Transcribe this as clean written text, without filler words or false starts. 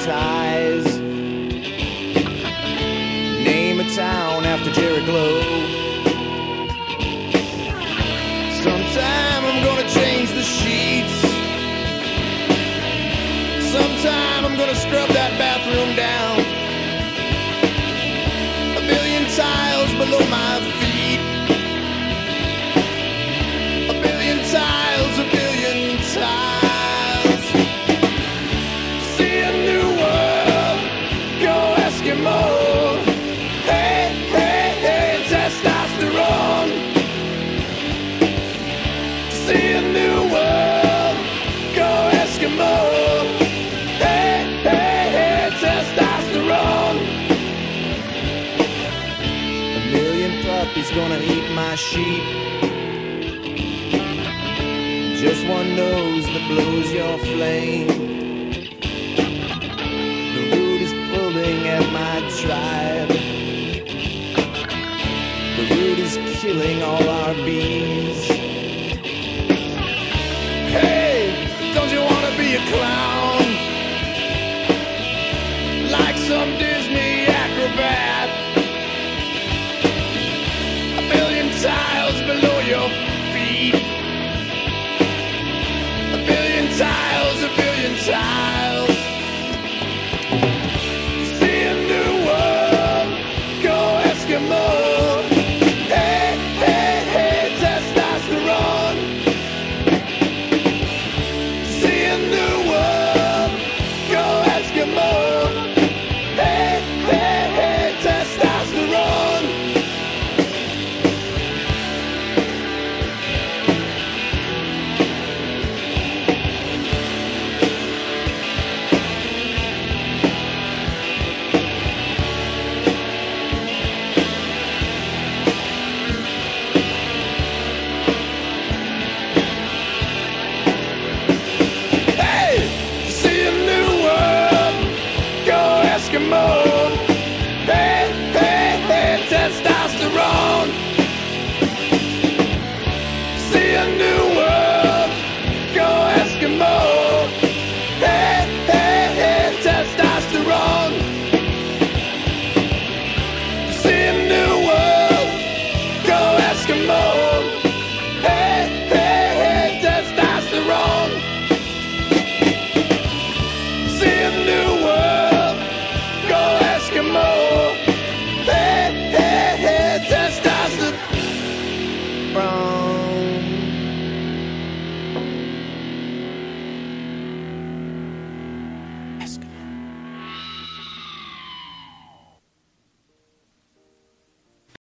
ties. Name a town after Jerry Glow. Sometime I'm gonna change the sheets. Sometime I'm gonna scrub that bathroom down. A billion tiles below my feet. A billion tiles, a billion tiles. See a new world, go Eskimo. Hey, hey, hey, testosterone. See a new world, go Eskimo. Hey, hey, hey, testosterone. A million puppies gonna eat my sheep. Just one nose that blows your flame. The root is pulling at my tribe. The root is killing all our bees. Hey, don't you wanna be a clown? Like some Disney acrobat. A billion tiles below your feet. A billion tiles, a billion tiles. See a new world, go Eskimo. Hey, hey, hey, testosterone. See a new world, go Eskimo. Hey, hey, hey, testosterone. Hey, see a new world, go Eskimo. Hey, hey, hey, testosterone. See a new world, go Eskimo.